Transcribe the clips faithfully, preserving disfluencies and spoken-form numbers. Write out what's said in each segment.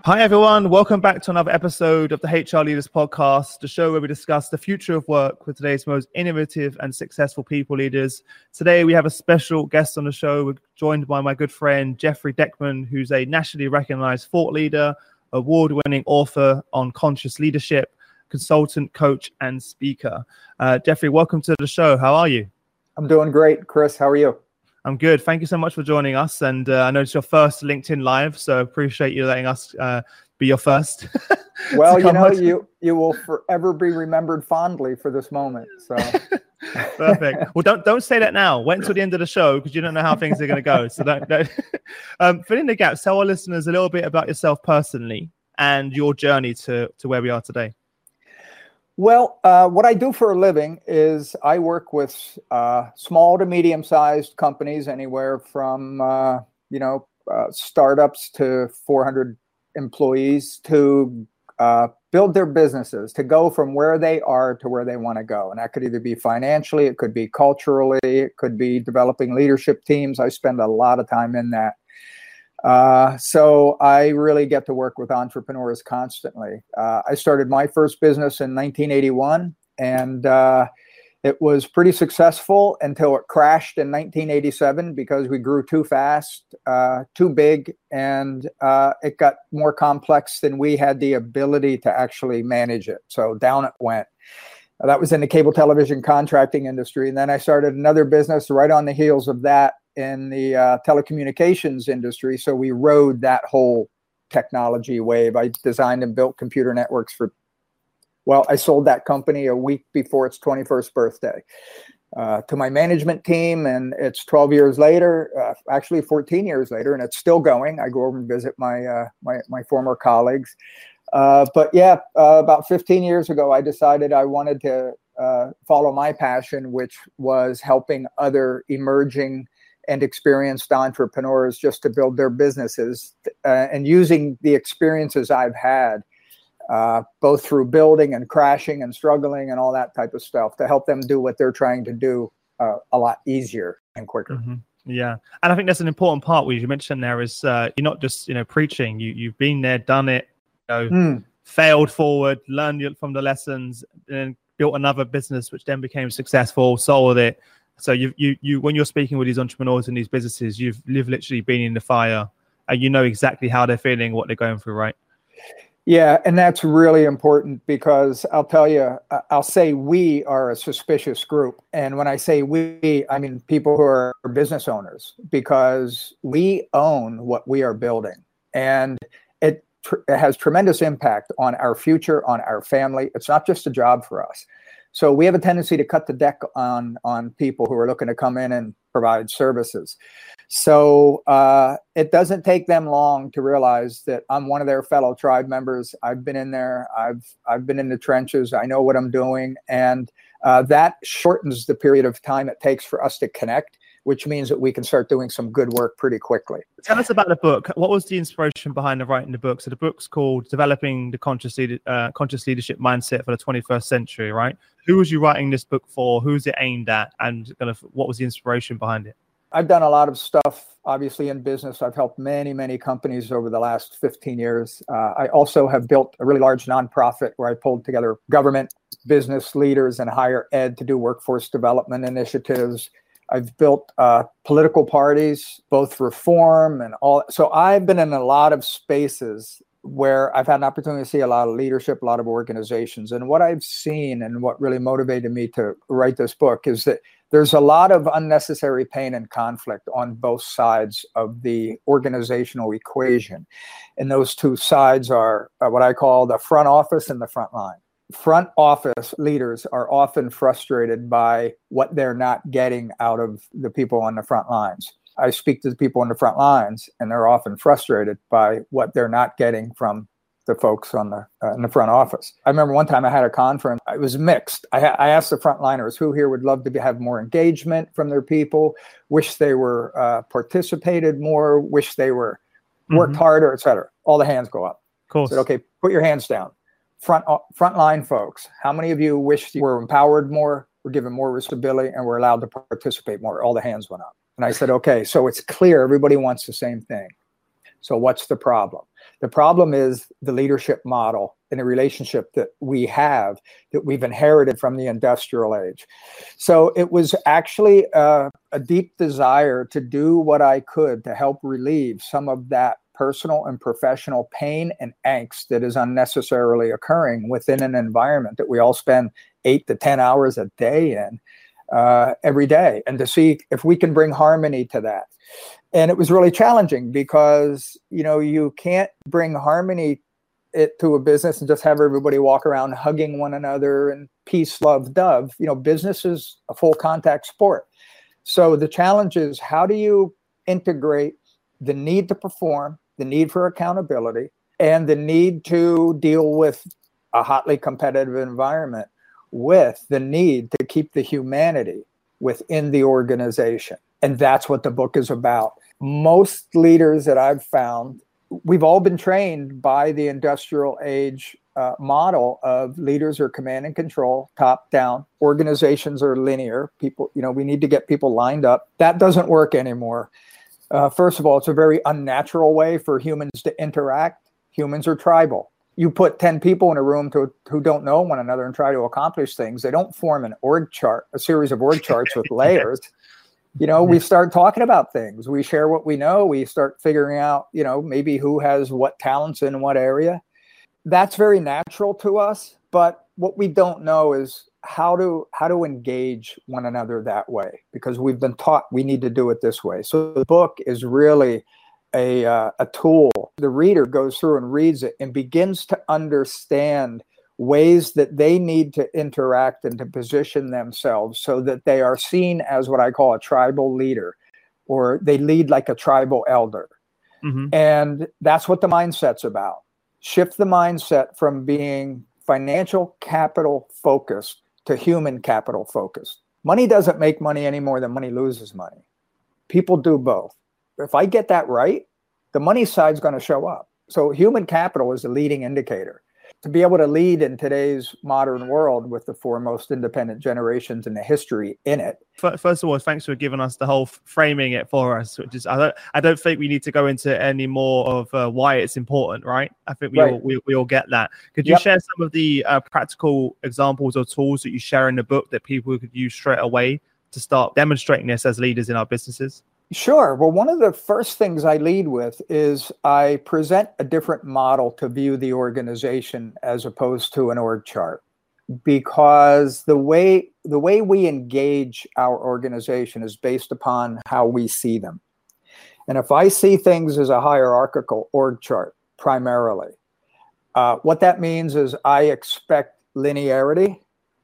Hi, everyone. Welcome back to another episode of the H R Leaders Podcast, the show where we discuss the future of work with today's most innovative and successful people leaders. Today, we have a special guest on the show. We're joined by my good friend, Jeffrey Deckman, who's a nationally recognized thought leader, award-winning author on conscious leadership, consultant, coach, and speaker. Uh, Jeffrey, welcome to the show. How are you? I'm doing great. Chris, how are you? I'm good. Thank you so much for joining us. And uh, I know it's your first LinkedIn Live, so appreciate you letting us uh, be your first. Well, you know, you you will forever be remembered fondly for this moment. So perfect. Well, don't don't say that now. Wait until the end of the show because you don't know how things are going to go. So don't. don't. um, fill in the gaps. Tell our listeners a little bit about yourself personally and your journey to to where we are today. Well, uh, what I do for a living is I work with uh, small to medium-sized companies, anywhere from uh, you know uh, startups to four hundred employees, to uh, build their businesses, to go from where they are to where they want to go. And that could either be financially, it could be culturally, it could be developing leadership teams. I spend a lot of time in that. Uh, so I really get to work with entrepreneurs constantly. Uh, I started my first business in nineteen eighty-one, and uh, it was pretty successful until it crashed in nineteen eighty-seven because we grew too fast, uh, too big, and uh, it got more complex than we had the ability to actually manage it. So down it went. That was in the cable television contracting industry. And then I started another business right on the heels of that in the uh, telecommunications industry. So we rode that whole technology wave. I designed and built computer networks for, well, I sold that company a week before its twenty-first birthday uh, to my management team. And it's twelve years later, uh, actually fourteen years later, and it's still going. I go over and visit my, uh, my, my former colleagues. Uh, but yeah, uh, about fifteen years ago, I decided I wanted to uh, follow my passion, which was helping other emerging and experienced entrepreneurs just to build their businesses, uh, and using the experiences I've had, uh, both through building and crashing and struggling and all that type of stuff, to help them do what they're trying to do uh, a lot easier and quicker. Mm-hmm. Yeah. And I think that's an important part where you mentioned there is uh, you're not just, you know, preaching, you, you've been there, done it, you know, mm. failed forward, learned from the lessons, and built another business, which then became successful, sold it. So you, you, you, when you're speaking with these entrepreneurs and these businesses, you've, you've literally been in the fire, and you know exactly how they're feeling, what they're going through, right? Yeah, and that's really important because I'll tell you, I'll say we are a suspicious group. And when I say we, I mean people who are business owners, because we own what we are building. And it, tr- it has tremendous impact on our future, on our family. It's not just a job for us. So we have a tendency to cut the deck on, on people who are looking to come in and provide services. So uh, it doesn't take them long to realize that I'm one of their fellow tribe members. I've been in there. I've I've been in the trenches. I know what I'm doing. And uh, that shortens the period of time it takes for us to connect, which means that we can start doing some good work pretty quickly. Tell us about the book. What was the inspiration behind the writing the book? So the book's called Developing the Conscious, Lead- uh, Conscious Leadership Mindset for the twenty-first Century, right? Who was you writing this book for? Who's it aimed at? And kind of what was the inspiration behind it? I've done a lot of stuff, obviously, in business. I've helped many, many companies over the last fifteen years. Uh, I also have built a really large nonprofit where I pulled together government, business leaders, and higher ed to do workforce development initiatives. I've built uh, political parties, both reform and all. So I've been in a lot of spaces where I've had an opportunity to see a lot of leadership, a lot of organizations. And what I've seen and what really motivated me to write this book is that there's a lot of unnecessary pain and conflict on both sides of the organizational equation. And those two sides are uh, what I call the front office and the front line. Front office leaders are often frustrated by what they're not getting out of the people on the front lines. I speak to the people on the front lines, and they're often frustrated by what they're not getting from the folks on the uh, in the front office. I remember one time I had a conference. It was mixed. I, ha- I asked the frontliners who here would love to be, have more engagement from their people, wish they were uh, participated more, wish they were worked mm-hmm. harder, et cetera. All the hands go up. Cool. I said, okay, put your hands down. Front uh, frontline folks, how many of you wish you were empowered more, were given more responsibility, and were allowed to participate more? All the hands went up. And I said, okay, so it's clear everybody wants the same thing. So what's the problem? The problem is the leadership model and the relationship that we have that we've inherited from the industrial age. So it was actually a, a deep desire to do what I could to help relieve some of that personal and professional pain and angst that is unnecessarily occurring within an environment that we all spend eight to ten hours a day in uh, every day, and to see if we can bring harmony to that. And it was really challenging because, you know, you can't bring harmony it to a business and just have everybody walk around hugging one another and peace, love, dove. You know, business is a full contact sport. So the challenge is, how do you integrate the need to perform, the need for accountability, and the need to deal with a hotly competitive environment with the need to keep the humanity within the organization? And that's what the book is about. Most leaders that I've found, we've all been trained by the industrial age uh, model of leaders are command and control, top down. Organizations are linear. People, you know, we need to get people lined up. That doesn't work anymore. Uh, first of all, it's a very unnatural way for humans to interact. Humans are tribal. You put ten people in a room to, who don't know one another and try to accomplish things. They don't form an org chart, a series of org charts with layers. You know, we start talking about things. We share what we know. We start figuring out, you know, maybe who has what talents in what area. That's very natural to us. But what we don't know is how to how to engage one another that way, because we've been taught we need to do it this way. So the book is really a uh, a tool. The reader goes through and reads it and begins to understand ways that they need to interact and to position themselves so that they are seen as what I call a tribal leader, or they lead like a tribal elder. Mm-hmm. And that's what the mindset's about. Shift the mindset from being financial capital focused to human capital focused. Money doesn't make money any more than money loses money. People do both. If I get that right, the money side's going to show up. So human capital is the leading indicator. To be able to lead in today's modern world with the four most independent generations in the history in it. First of all, thanks for giving us the whole framing it for us, which is, I don't, I don't think we need to go into any more of uh, why it's important, right? I think we, right. all, we, we all get that. Could you yep. share some of the uh, practical examples or tools that you share in the book that people could use straight away to start demonstrating this as leaders in our businesses? Sure. Well, one of the first things I lead with is I present a different model to view the organization as opposed to an org chart, because the way the way we engage our organization is based upon how we see them. And if I see things as a hierarchical org chart primarily, uh, what that means is I expect linearity.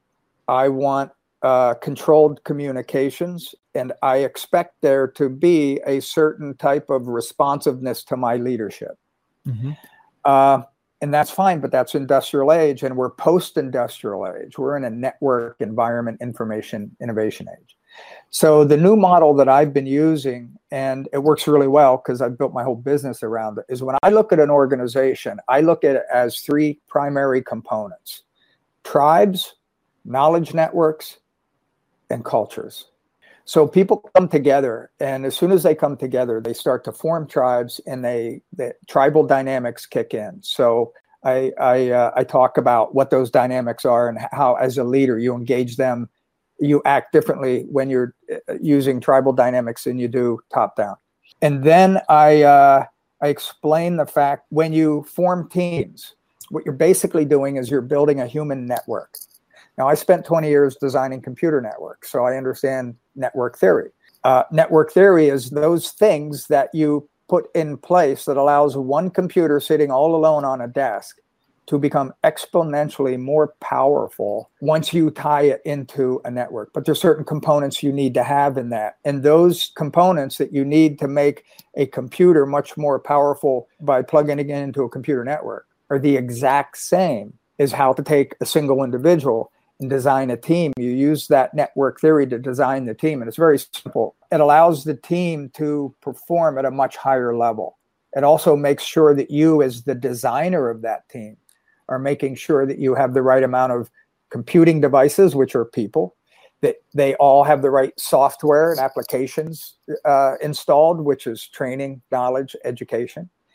I want uh, controlled communications. And I expect there to be a certain type of responsiveness to my leadership. Mm-hmm. Uh, and that's fine, but that's industrial age, and we're post-industrial age. We're in a network environment, information, innovation age. So the new model that I've been using, and it works really well because I've built my whole business around it, is when I look at an organization, I look at it as three primary components: tribes, knowledge networks, and cultures. So people come together, and as soon as they come together, they start to form tribes, and they the tribal dynamics kick in. So I I, uh, I talk about what those dynamics are and how, as a leader, you engage them. You act differently when you're using tribal dynamics than you do top down. And then I uh, I explain the fact when you form teams, what you're basically doing is you're building a human network. Now, I spent twenty years designing computer networks, so I understand network theory. Uh, network theory is those things that you put in place that allows one computer sitting all alone on a desk to become exponentially more powerful once you tie it into a network. But there's certain components you need to have in that. And those components that you need to make a computer much more powerful by plugging it into a computer network are the exact same as how to take a single individual and design a team. You use that network theory to design the team, and it's very simple. It allows the team to perform at a much higher level. It also makes sure that you, as the designer of that team, are making sure that you have the right amount of computing devices, which are people, that they all have the right software and applications uh, installed, which is training, knowledge, education.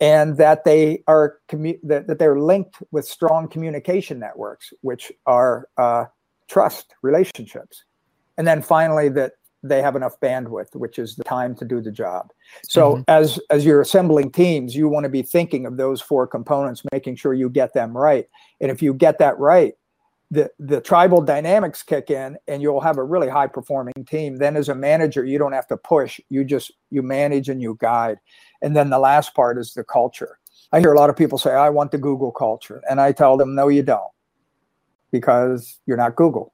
and that they are commu- that, that they're linked with strong communication networks, which are uh, trust relationships. And then finally, that they have enough bandwidth, which is the time to do the job. So mm-hmm. as, as you're assembling teams, you want to be thinking of those four components, making sure you get them right. And if you get that right, the, the tribal dynamics kick in and you'll have a really high performing team. Then as a manager, you don't have to push, you just, you manage and you guide. And then the last part is the culture. I hear a lot of people say, I want the Google culture. And I tell them, no, you don't, because you're not Google.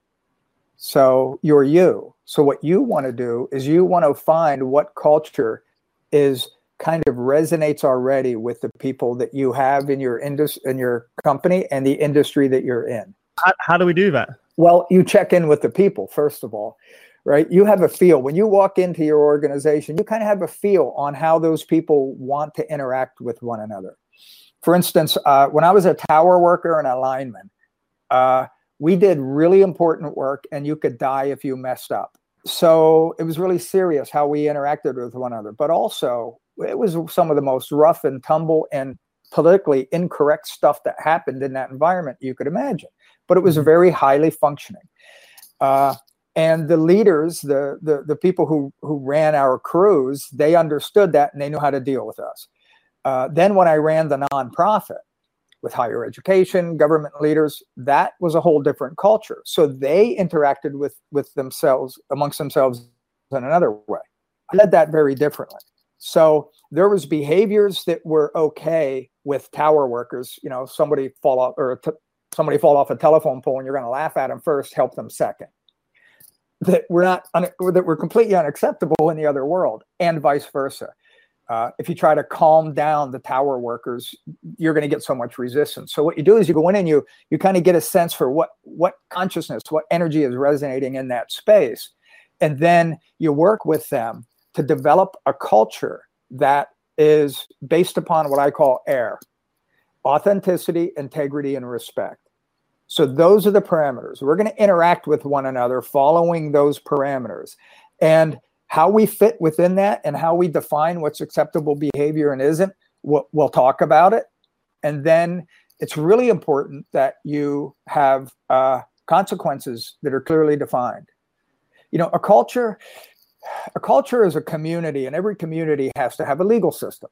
So you're you. So what you want to do is you want to find what culture is kind of resonates already with the people that you have in your indus- in your company and the industry that you're in. How, how do we do that? Well, you check in with the people, first of all, right? You have a feel. When you walk into your organization, you kind of have a feel on how those people want to interact with one another. For instance, uh, when I was a tower worker and a lineman, uh, we did really important work and you could die if you messed up. So it was really serious how we interacted with one another. But also, it was some of the most rough and tumble and politically incorrect stuff that happened in that environment you could imagine. But it was very highly functioning. Uh, and the leaders, the, the, the people who, who ran our crews, they understood that and they knew how to deal with us. Uh, then when I ran the nonprofit, with higher education, government leaders, that was a whole different culture. So they interacted with, with themselves, amongst themselves in another way. I led that very differently. So there was behaviors that were okay with tower workers. You know, somebody fall off or t- somebody fall off a telephone pole and you're going to laugh at them first, help them second. That were not, un- that were completely unacceptable in the other world, and vice versa. Uh, if you try to calm down the tower workers, you're going to get so much resistance. So what you do is you go in and you you kind of get a sense for what what consciousness, what energy is resonating in that space. And then you work with them to develop a culture that is based upon what I call AIR: authenticity, integrity, and respect. So those are the parameters. We're going to interact with one another following those parameters. And how we fit within that and how we define what's acceptable behavior and isn't, we'll, we'll talk about it. And then it's really important that you have uh, consequences that are clearly defined. You know, a culture, a culture is a community, and every community has to have a legal system.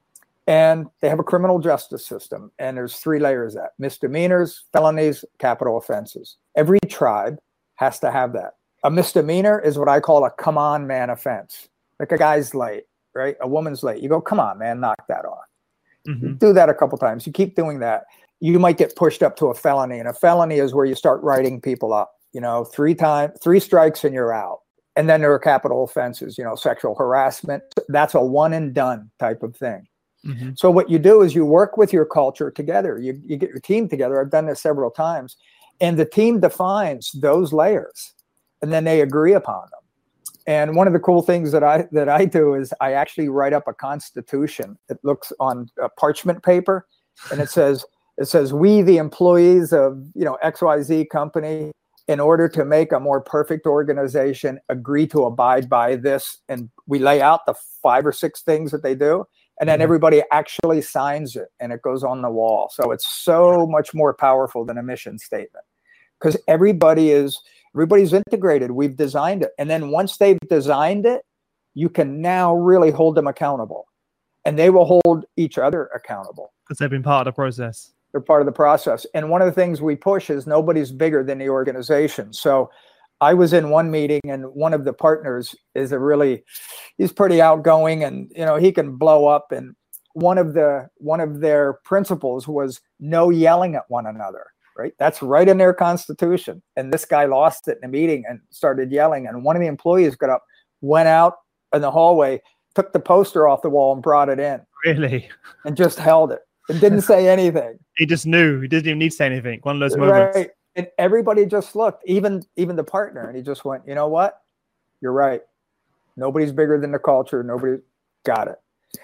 And they have a criminal justice system. And there's three layers of that: misdemeanors, felonies, capital offenses. Every tribe has to have that. A misdemeanor is what I call a come on man offense. Like a guy's late, right? A woman's late. You go, come on, man, knock that off. Mm-hmm. You do that a couple times. You keep doing that. You might get pushed up to a felony. And a felony is where you start writing people up, you know, three times, three strikes and you're out. And then there are capital offenses, you know, sexual harassment. That's a one and done type of thing. Mm-hmm. So what you do is you work with your culture together. You, you get your team together. I've done this several times. And the team defines those layers. And then they agree upon them. And one of the cool things that I that I do is I actually write up a constitution. It looks on a parchment paper, and it says it says we, the employees of you know X Y Z company, in order to make a more perfect organization, agree to abide by this. And we lay out the five or six things that they do, and then everybody actually signs it, and it goes on the wall. So it's so much more powerful than a mission statement, because everybody is. Everybody's integrated. We've designed it. And then once they've designed it, you can now really hold them accountable. And they will hold each other accountable. Because they've been part of the process. They're part of the process. And one of the things we push is nobody's bigger than the organization. So I was in one meeting and one of the partners is a really, he's pretty outgoing and, you know, he can blow up. And one of the, one of their principles was no yelling at one another. Right? That's right in their constitution. And this guy lost it in a meeting and started yelling. And one of the employees got up, went out in the hallway, took the poster off the wall and brought it in. Really? And just held it and didn't say anything. He just knew. He didn't even need to say anything. One of those moments. Right. And everybody just looked, even, even the partner. And he just went, you know what? You're right. Nobody's bigger than the culture. Nobody got it.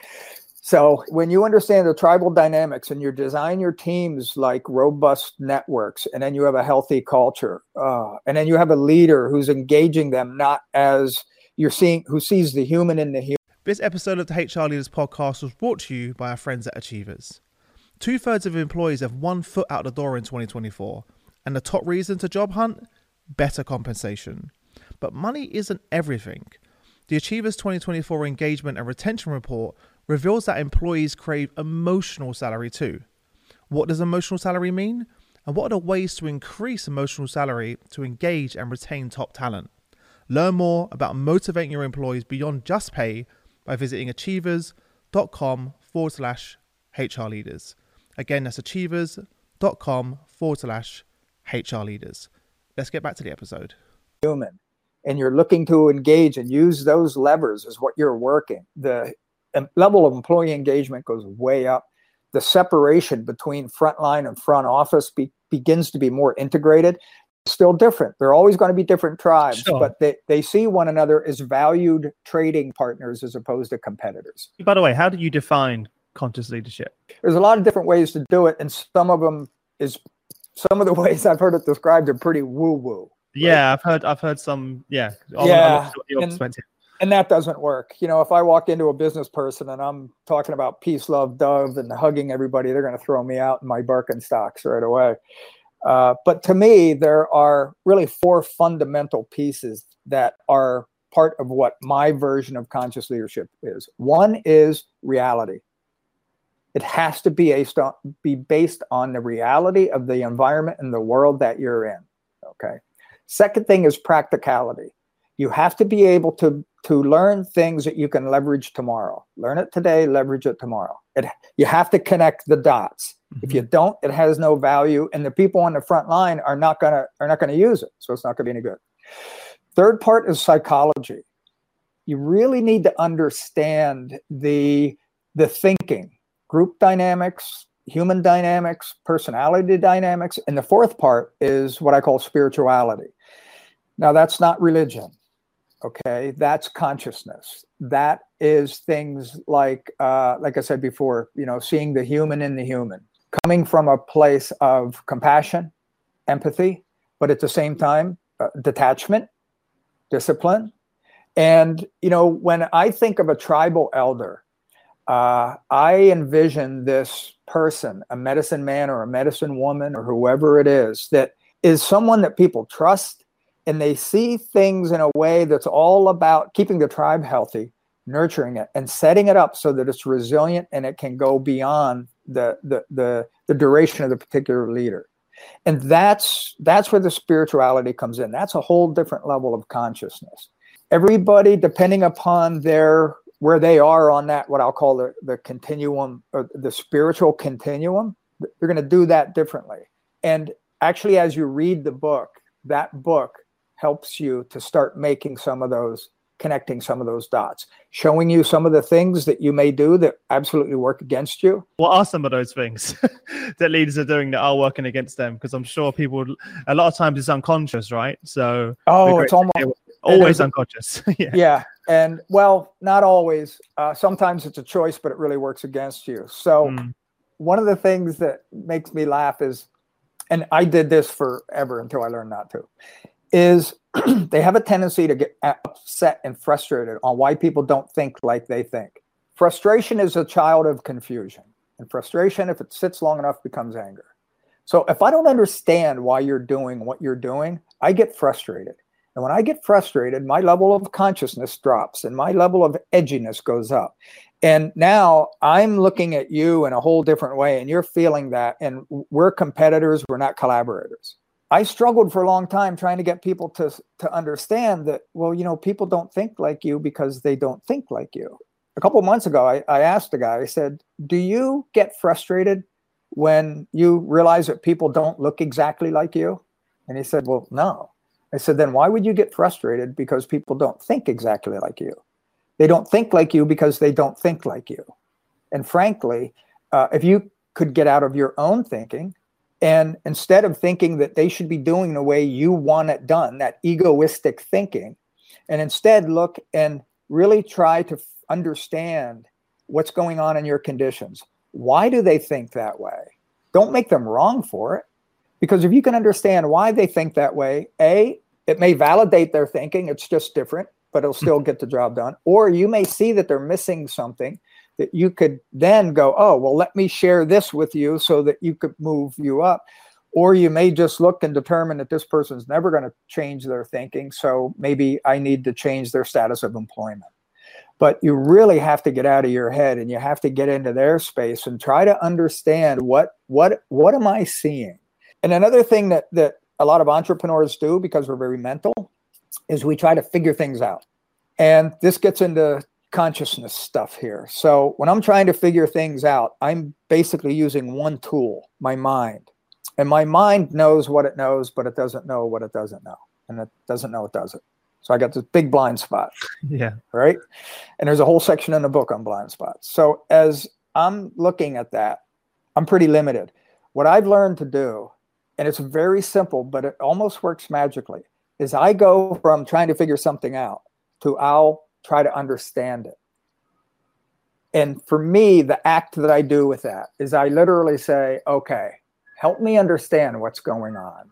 So when you understand the tribal dynamics and you design your teams like robust networks, and then you have a healthy culture, uh, and then you have a leader who's engaging them, not as you're seeing, who sees the human in the human. This episode of the H R Leaders Podcast was brought to you by our friends at Achievers. Two-thirds of employees have one foot out the door in twenty twenty-four, and the top reason to job hunt? Better compensation. But money isn't everything. The Achievers twenty twenty-four Engagement and Retention Report reveals that employees crave emotional salary too. What does emotional salary mean? And what are the ways to increase emotional salary to engage and retain top talent? Learn more about motivating your employees beyond just pay by visiting achievers.com forward slash HR leaders. Again, that's achievers.com forward slash HR leaders. Let's get back to the episode. Human, and you're looking to engage and use those levers is what you're working. The level of employee engagement goes way up. The separation between frontline and front office be, begins to be more integrated. Still different. They're always going to be different tribes, sure. but they, they see one another as valued trading partners as opposed to competitors. By the way, how do you define conscious leadership? There's a lot of different ways to do it, and some of them is some of the ways I've heard it described are pretty woo-woo. Yeah, right? I've heard I've heard some. Yeah, yeah, and, and that doesn't work. You know, if I walk into a business person and I'm talking about peace, love, dove, and hugging everybody, they're going to throw me out in my Birkenstocks right away. Uh, but to me, there are really four fundamental pieces that are part of what my version of conscious leadership is. One is reality. It has to be based on, be based on the reality of the environment and the world that you're in. Okay. Second thing is practicality. You have to be able to, to learn things that you can leverage tomorrow. Learn it today, leverage it tomorrow. It, you have to connect the dots. If you don't, it has no value, and the people on the front line are not gonna are not gonna use it, so it's not gonna be any good. Third part is psychology. You really need to understand the the thinking, group dynamics, human dynamics, personality dynamics, and the fourth part is what I call spirituality. Now, that's not religion, okay? That's consciousness. That is things like, uh, like I said before, you know, seeing the human in the human. Coming from a place of compassion, empathy, but at the same time, uh, detachment, discipline. And, you know, when I think of a tribal elder, uh, I envision this person, a medicine man or a medicine woman or whoever it is, that is someone that people trust, and they see things in a way that's all about keeping the tribe healthy, nurturing it, and setting it up so that it's resilient and it can go beyond the the the the duration of the particular leader. And that's that's where the spirituality comes in. That's a whole different level of consciousness. Everybody, depending upon their where they are on that, what I'll call the, the continuum, or the spiritual continuum, they're going to do that differently. And actually, as you read the book, that book helps you to start making some of those, connecting some of those dots, showing you some of the things that you may do that absolutely work against you. What are some of those things that leaders are doing that are working against them? Because I'm sure people, a lot of times it's unconscious, right? So oh, it's almost always unconscious. yeah. yeah. And well, not always. Uh, sometimes it's a choice, but it really works against you. So mm. one of the things that makes me laugh is, and I did this forever until I learned not to, is they have a tendency to get upset and frustrated on why people don't think like they think. Frustration is a child of confusion. And frustration, if it sits long enough, becomes anger. So if I don't understand why you're doing what you're doing, I get frustrated. And when I get frustrated, my level of consciousness drops and my level of edginess goes up. And now I'm looking at you in a whole different way, and you're feeling that. And we're competitors, we're not collaborators. I struggled for a long time trying to get people to, to understand that, well, you know, people don't think like you because they don't think like you. A couple of months ago, I, I asked a guy, I said, do you get frustrated when you realize that people don't look exactly like you? And he said, well, no. I said, then why would you get frustrated because people don't think exactly like you? They don't think like you because they don't think like you. And frankly, uh, if you could get out of your own thinking, and instead of thinking that they should be doing the way you want it done, that egoistic thinking, and instead look and really try to understand what's going on in your conditions. Why do they think that way? Don't make them wrong for it. Because if you can understand why they think that way, A, it may validate their thinking, it's just different. but it'll still get the job done. Or you may see that they're missing something that you could then go, oh, well, let me share this with you so that you could move you up. Or you may just look and determine that this person's never going to change their thinking. So maybe I need to change their status of employment. But you really have to get out of your head and you have to get into their space and try to understand what, what, what am I seeing? And another thing that, that a lot of entrepreneurs do, because we're very mental, is we try to figure things out. And this gets into consciousness stuff here. So when I'm trying to figure things out, I'm basically using one tool, my mind. And my mind knows what it knows, but it doesn't know what it doesn't know. And it doesn't know it doesn't. So I got this big blind spot. Yeah. Right. And there's a whole section in the book on blind spots. So as I'm looking at that, I'm pretty limited. What I've learned to do, and it's very simple, but it almost works magically, is I go from trying to figure something out to I'll try to understand it. And for me, the act that I do with that is I literally say, okay, help me understand what's going on.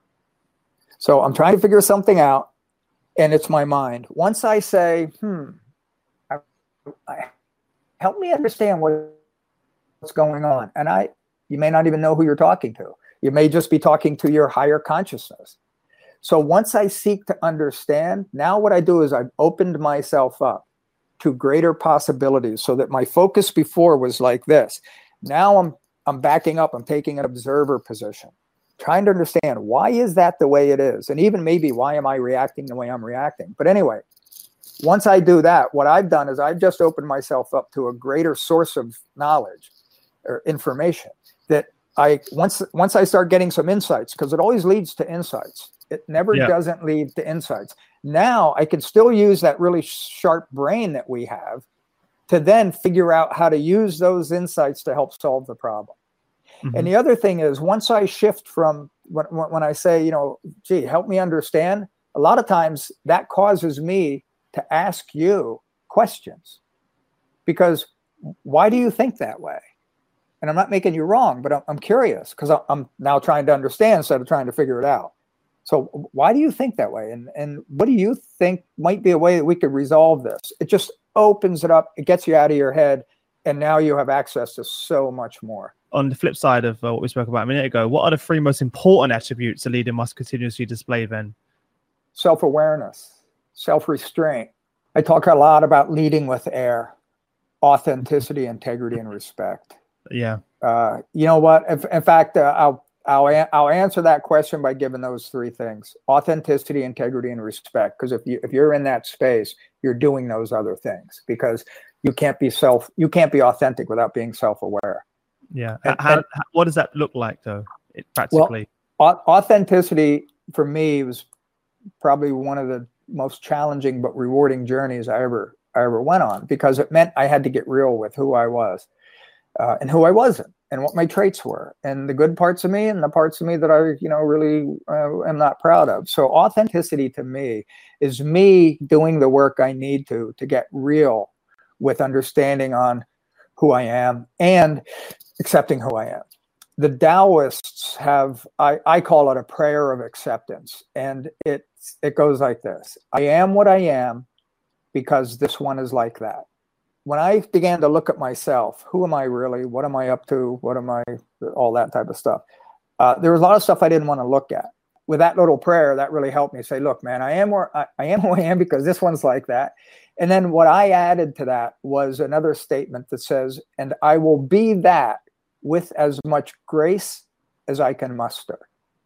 So I'm trying to figure something out, and it's my mind. Once I say, hmm, I, I, help me understand what, what's going on. And I, you may not even know who you're talking to. You may just be talking to your higher consciousness. So once I seek to understand, now what I do is I've opened myself up to greater possibilities so that my focus before was like this. Now I'm I'm backing up, I'm taking an observer position, trying to understand why is that the way it is? And even maybe why am I reacting the way I'm reacting? But anyway, once I do that, what I've done is I've just opened myself up to a greater source of knowledge or information that I, once, once I start getting some insights, because it always leads to insights. It never yeah. doesn't lead to insights. Now I can still use that really sharp brain that we have to then figure out how to use those insights to help solve the problem. Mm-hmm. And the other thing is, once I shift from when, when I say, you know, gee, help me understand, a lot of times that causes me to ask you questions. Because why do you think that way? And I'm not making you wrong, but I'm, I'm curious because I'm now trying to understand instead of trying to figure it out. So why do you think that way? And, and what do you think might be a way that we could resolve this? It just opens it up, it gets you out of your head, and now you have access to so much more. On the flip side of uh, what we spoke about a minute ago, what are the three most important attributes a leader must continuously display then? Self-awareness, self-restraint. I talk a lot about leading with air, authenticity, integrity, and respect. Yeah. Uh, you know what? If, in fact, uh, I'll I'll I'll answer that question by giving those three things: authenticity, integrity, and respect. Because if you if you're in that space, you're doing those other things. Because you can't be self you can't be authentic without being self-aware. Yeah. And, how, and, how, what does that look like, though? It, practically. Well, authenticity for me was probably one of the most challenging but rewarding journeys I ever I ever went on, because it meant I had to get real with who I was uh, and who I wasn't, and what my traits were, and the good parts of me and the parts of me that I, you know, really uh, am not proud of. So authenticity to me is me doing the work I need to to get real with understanding on who I am and accepting who I am. The Taoists have, I, I call it a prayer of acceptance. And it, it goes like this: I am what I am because this one is like that. When I began to look at myself, who am I really? What am I up to? What am I, all that type of stuff. Uh, there was a lot of stuff I didn't want to look at. With that little prayer, that really helped me say, look, man, I am where I, I am who I am because this one's like that. And then what I added to that was another statement that says, and I will be that with as much grace as I can muster.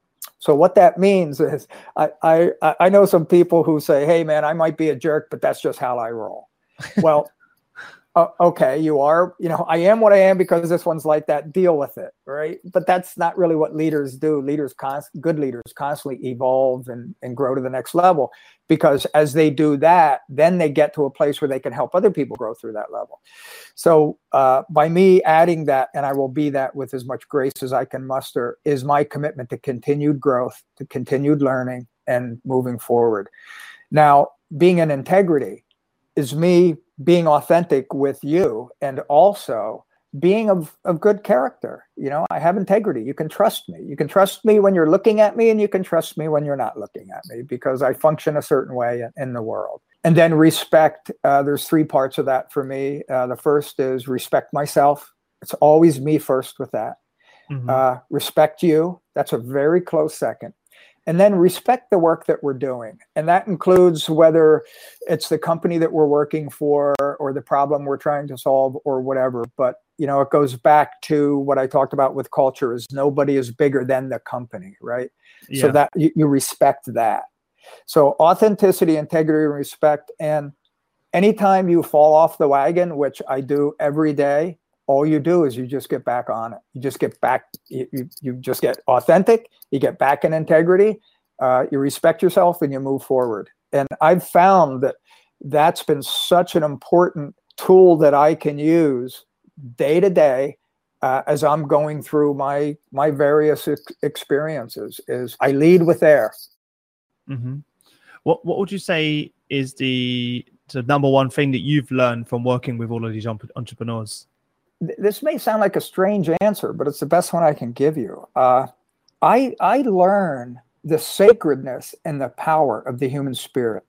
So what that means is I, I, I know some people who say, hey, man, I might be a jerk, but that's just how I roll. Well, uh, okay, you are, you know, I am what I am because this one's like that, deal with it, right? But that's not really what leaders do. Leaders, const- good leaders constantly evolve and, and grow to the next level, because as they do that, then they get to a place where they can help other people grow through that level. So uh, by me adding that, and I will be that with as much grace as I can muster, is my commitment to continued growth, to continued learning, and moving forward. Now, being in integrity is me being authentic with you, and also being of, of good character. You know, I have integrity. You can trust me. You can trust me when you're looking at me, and you can trust me when you're not looking at me, because I function a certain way in, in the world. and then respect. Uh, there's three parts of that for me. Uh, the first is respect myself. It's always me first with that. Mm-hmm. Uh, respect you. That's a very close second. And then respect the work that we're doing. And that includes whether it's the company that we're working for or the problem we're trying to solve or whatever. But, you know, it goes back to what I talked about with culture is nobody is bigger than the company, right? Yeah. So that you, you respect that. So authenticity, integrity, and respect. And anytime you fall off the wagon, which I do every day, all you do is you just get back on it. You just get back, you, you, you just get authentic, you get back in integrity, uh, you respect yourself, and you move forward. And I've found that that's been such an important tool that I can use day to day uh, as I'm going through my, my various ex- experiences is I lead with air. Mm-hmm. What, what would you say is the, the number one thing that you've learned from working with all of these entrepreneurs? This may sound like a strange answer, but it's the best one I can give you. Uh, I I learn the sacredness and the power of the human spirit.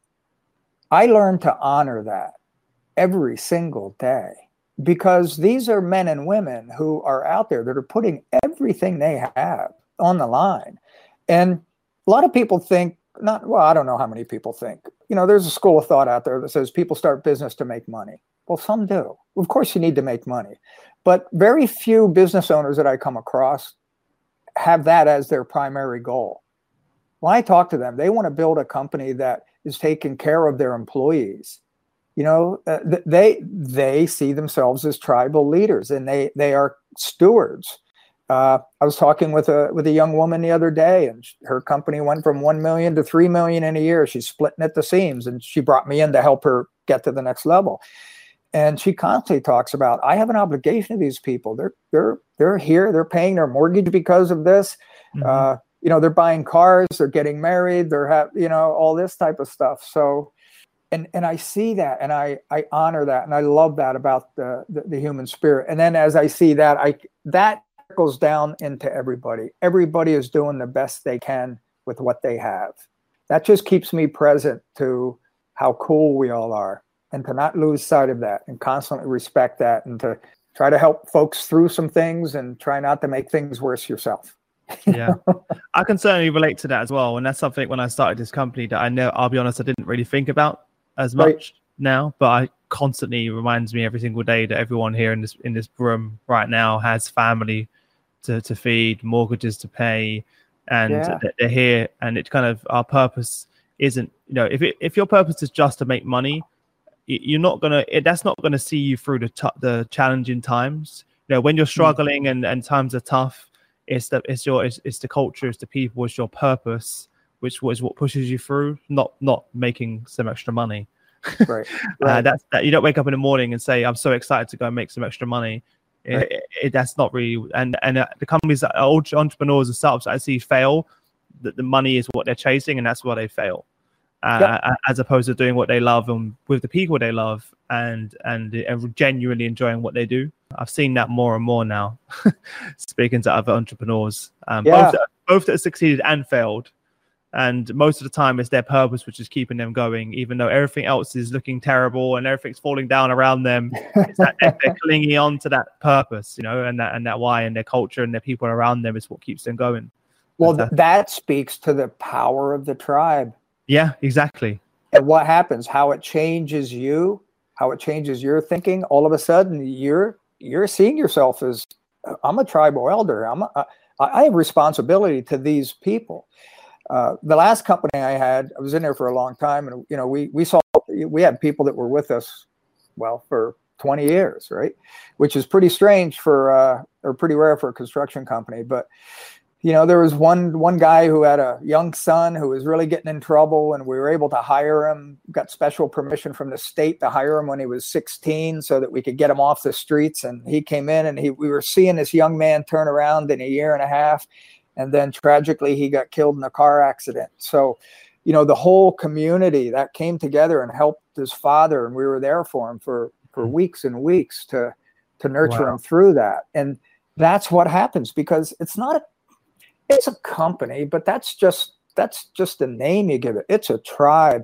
I learn to honor that every single day because these are men and women who are out there that are putting everything they have on the line. And a lot of people think, not well, I don't know how many people think. You know, there's a school of thought out there that says people start business to make money. Well, some do. Of course, you need to make money. But very few business owners that I come across have that as their primary goal. When I talk to them, they want to build a company that is taking care of their employees. You know, uh, they they see themselves as tribal leaders, and they they are stewards. Uh, I was talking with a with a young woman the other day, and her company went from one million to three million in a year. She's splitting at the seams, and she brought me in to help her get to the next level. And she constantly talks about, I have an obligation to these people. They're they're they're here. They're paying their mortgage because of this. Mm-hmm. Uh, you know, they're buying cars. They're getting married. They're have you know all this type of stuff. So, and and I see that, and I I honor that, and I love that about the the, the human spirit. And then as I see that, I that trickles down into everybody. Everybody is doing the best they can with what they have. That just keeps me present to how cool we all are. And to not lose sight of that and constantly respect that and to try to help folks through some things and try not to make things worse yourself. Yeah, I can certainly relate to that as well. And that's something when I started this company that I know, I'll be honest, I didn't really think about as much right. now, but I constantly reminds me every single day that everyone here in this in this room right now has family to, to feed, mortgages to pay, and yeah. they're here. And it's kind of our purpose isn't, you know, if it, if your purpose is just to make money, you're not gonna. It, that's not gonna see you through the t- the challenging times. You know, when you're struggling and, and times are tough, it's the it's your it's, it's the culture, it's the people, it's your purpose, which is what pushes you through. Not not making some extra money. Right. right. Uh, that's that. You don't wake up in the morning and say, "I'm so excited to go and make some extra money." Right. It, it, that's not really. And and uh, the companies that old entrepreneurs and startups that I see fail, that the money is what they're chasing, and that's why they fail. Uh, yep. As opposed to doing what they love and with the people they love and and uh, genuinely enjoying what they do. I've seen that more and more now, speaking to other entrepreneurs, um, yeah. both, that, both that have succeeded and failed. And most of the time it's their purpose which is keeping them going, even though everything else is looking terrible and everything's falling down around them. It's that they're, they're clinging on to that purpose, you know, and that and that why, and their culture and their people around them is what keeps them going. Well, th- that speaks to the power of the tribe. Yeah, exactly. And what happens, how it changes you, how it changes your thinking. All of a sudden, you're you're seeing yourself as, I'm a tribal elder. I'm a, I have responsibility to these people. Uh, the last company I had, I was in there for a long time, and you know, we we saw we had people that were with us, well, for twenty years, right? Which is pretty strange for uh, or pretty rare for a construction company, but. You know, there was one one guy who had a young son who was really getting in trouble, and we were able to hire him, got special permission from the state to hire him when he was sixteen so that we could get him off the streets. And he came in, and he we were seeing this young man turn around in a year and a half. And then tragically, he got killed in a car accident. So, you know, the whole community that came together and helped his father, and we were there for him for, for weeks and weeks to, to nurture wow. him through that. And that's what happens, because it's not a It's a company, but that's just that's just the name you give it. It's a tribe.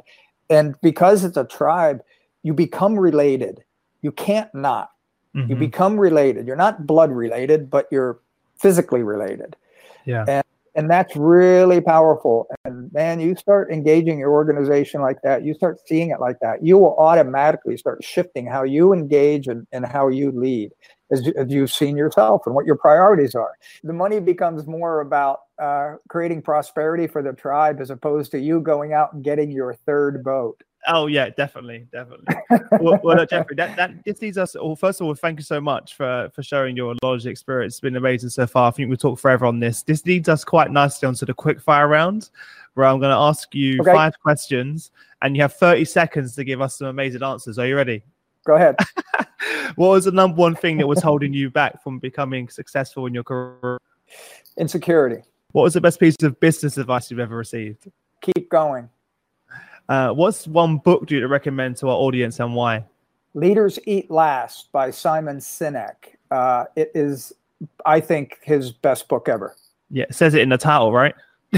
And because it's a tribe, you become related. You can't not. Mm-hmm. You become related. You're not blood related, but you're physically related. Yeah. And and that's really powerful. And man, you start engaging your organization like that, you start seeing it like that, you will automatically start shifting how you engage and, and how you lead as, as you've seen yourself and what your priorities are. The money becomes more about uh, creating prosperity for the tribe as opposed to you going out and getting your third boat. Oh yeah, definitely, definitely. well, well look, Jeffrey, that that just leads us. Well, first of all, thank you so much for for sharing your knowledge and experience. It's been amazing so far. I think we'll talk forever on this. This leads us quite nicely onto the quick fire round, where I'm going to ask you okay. five questions, and you have thirty seconds to give us some amazing answers. Are you ready? Go ahead. What was the number one thing that was holding you back from becoming successful in your career? Insecurity. What was the best piece of business advice you've ever received? Keep going. Uh, what's one book do you recommend to our audience and why? Leaders Eat Last by Simon Sinek. Uh, it is, I think, his best book ever. Yeah, it says it in the title, right?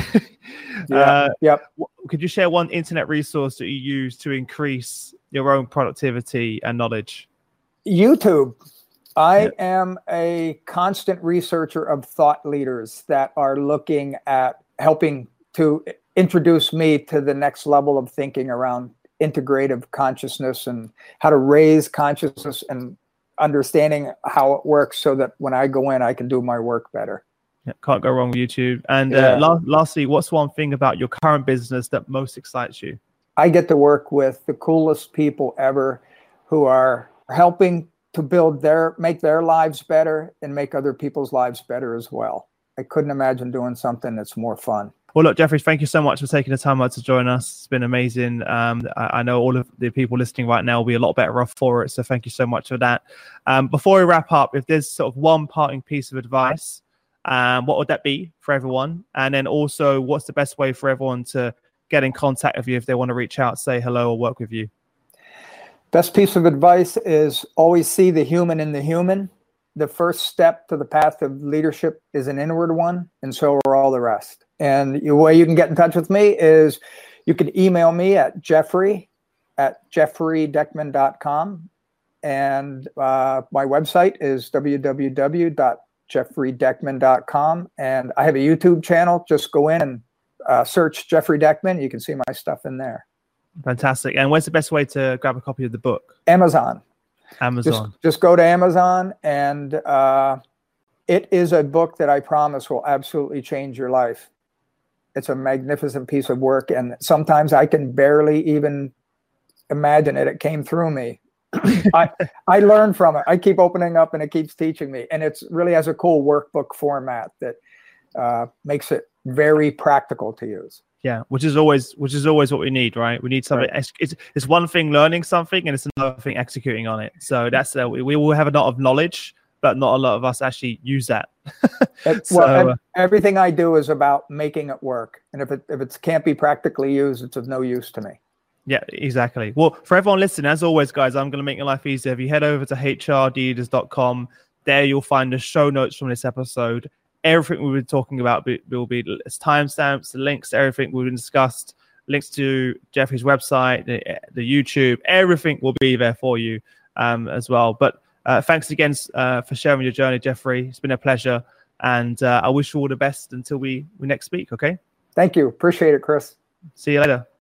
yeah. Uh, yep. Could you share one internet resource that you use to increase your own productivity and knowledge? YouTube. I yeah. am a constant researcher of thought leaders that are looking at helping to introduce me to the next level of thinking around integrative consciousness and how to raise consciousness and understanding how it works so that when I go in, I can do my work better. Yeah, can't go wrong with YouTube. And yeah. uh, la- lastly, what's one thing about your current business that most excites you? I get to work with the coolest people ever who are helping to build their, make their lives better and make other people's lives better as well. I couldn't imagine doing something that's more fun. Well, look, Jeffrey, thank you so much for taking the time out to join us. It's been amazing. Um, I, I know all of the people listening right now will be a lot better off for it. So thank you so much for that. Um, before we wrap up, if there's sort of one parting piece of advice, um, what would that be for everyone? And then also, what's the best way for everyone to get in contact with you if they want to reach out, say hello, or work with you? Best piece of advice is always see the human in the human. The first step to the path of leadership is an inward one, and so are all the rest. And the way you can get in touch with me is you can email me at Jeffrey at jeffrey deckman dot com. And uh, my website is w w w dot jeffrey deckman dot com. And I have a YouTube channel. Just go in and uh, search Jeffrey Deckman. You can see my stuff in there. Fantastic. And where's the best way to grab a copy of the book? Amazon. Amazon. Just, just go to Amazon, and uh, it is a book that I promise will absolutely change your life. It's a magnificent piece of work, and sometimes I can barely even imagine it. It came through me. I I learn from it. I keep opening up, and it keeps teaching me. And it's really has a cool workbook format that uh, makes it very practical to use. Yeah, which is always which is always what we need, right? We need something. Right. It's it's one thing learning something, and it's another thing executing on it. So that's uh, we, we all have a lot of knowledge, but not a lot of us actually use that. so, well, everything I do is about making it work, and if it if it can't be practically used, it's of no use to me. Yeah, exactly. Well, for everyone listening, as always, guys, I'm going to make your life easier. If you head over to h r d leaders dot com, there you'll find the show notes from this episode. Everything we've been talking about will be as timestamps, the links to everything we've discussed, links to Jeffrey's website, the, the YouTube, everything will be there for you um, as well. But uh, thanks again uh, for sharing your journey, Jeffrey. It's been a pleasure. And uh, I wish you all the best until we, we next speak, okay? Thank you. Appreciate it, Chris. See you later.